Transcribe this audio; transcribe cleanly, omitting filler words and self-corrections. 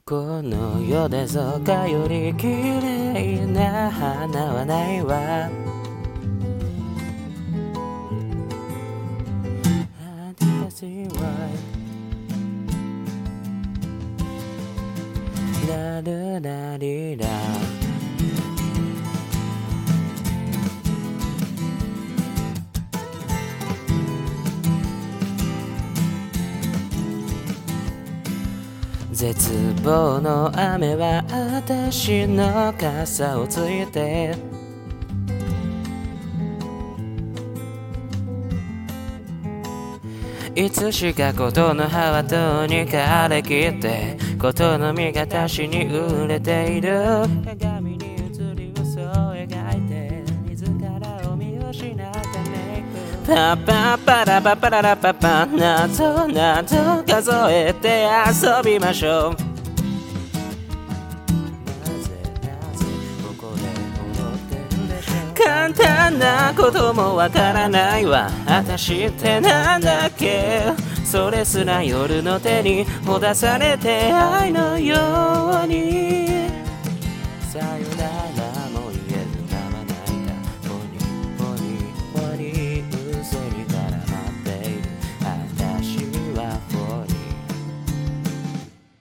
この世でそかより綺麗な花はないわ。ラルラリラ絶望の雨は私の傘をついていつしかことの葉はとにか荒れきってことの実が確に売れている鏡に映り嘘を描いて自らを見失ったメイクパパパラパパララパパなぞなぞ数えて遊びましょう簡単なこともわからないわ私ってなんだっけそれすら夜の手にほだされて愛のようにさよなら